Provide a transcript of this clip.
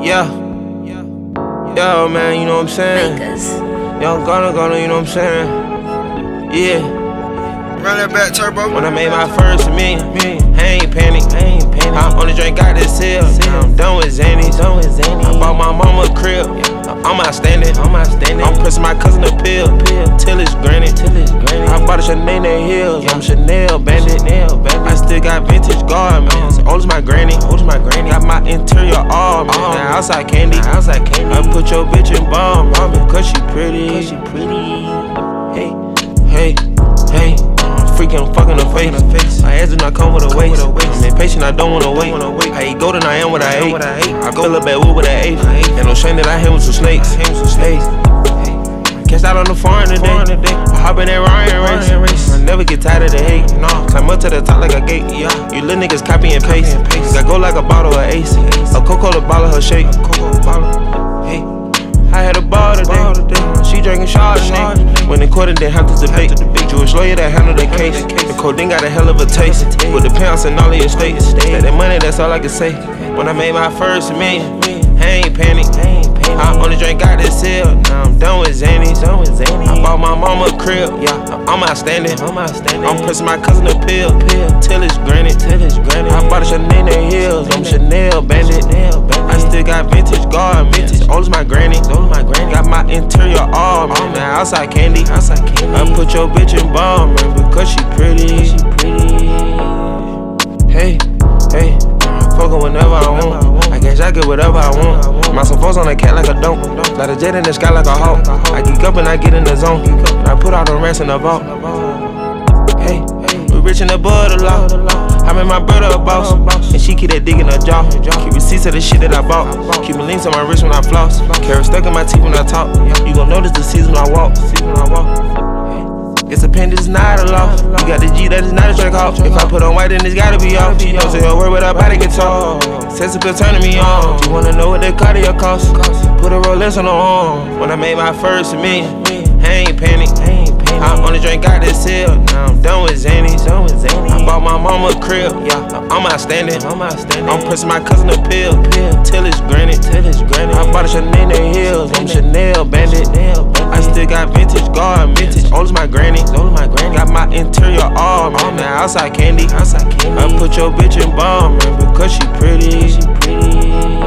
Yeah, yeah, man, you know what I'm saying? Young Gunna, you know what I'm saying? Yeah. Run that back, turbo. When I made my first million, I ain't panic. I only drink out this hill. I'm done with Zanny. I bought my mama a crib. I'm outstanding. I'm pressing my cousin a pill till it's granted. I bought a Chanel heels. I'm Chanel bandit. I still got vintage garments. Old as my granny. Got my interior all man. Now outside candy. I put your bitch in bomb, cause she pretty. Hey. Freaking fucking her face. My ass do not come with a waist. I'm impatient, I don't wanna wait. I eat golden, I am what I ate. I fill up at wood with an eighth. And no shame that I hit with some snakes. Catch out on the farm today. I hop in that Ryan race. I never get tired of the hate. Climb up to the top like a gate. You little niggas copy and paste. I go like a bottle of Ace. A Coca-Cola bottle her shake. Hey, I had a ball today. She drinking Chardonnay. When the court didn't have to debate. Jewish lawyer that handled the case. The codeine got a hell of a taste. With the pounds and all of your states. That money, that's all I can say. When I made my first million, I ain't panic. I only drink out this hill. Now I'm done with Zanny. I bought my mama a crib. I'm outstanding. I'm pressing my cousin a pill till it's granted. I bought a Chanel heels. I'm Chanel bandit. I still got vintage garments. Old as my granny. Got my interior all man. Now outside candy. I put your bitch in bomb man, because she pretty. Hey. Fuckin' whenever I want. I guess I get whatever I want. My folks on a cat like a don't. Like a jet in the sky like a hawk. I geek up and I get in the zone. And I put all the rest in the vault. Hey, we rich and above the law. I made my brother a boss. And she keep that dick in her jaw. Keep receipts of the shit that I bought. Keep my links on my wrist when I floss. Carrots stuck in my teeth when I talk. You gon' notice the season when I walk. It's a pen, this is not a law. You got the G, that is not a track off. If I put on white, then it's gotta be off. She don't say a word, but her body get tall. Sensible turning me on. You wanna know what the cardio cost? Put a Rolex on the arm. When I made my first million, I ain't panic. I only drink out this hill. Now I'm done with Zanny. I bought my mama a crib. I'm outstanding. I'm pressing my cousin a pill till it's granted. I bought a Chanel heels. I'm Chanel bandit. I still got vintage garments. Old as my granny. Got my interior all man. Now outside candy. I put your bitch in bomb man, because she pretty.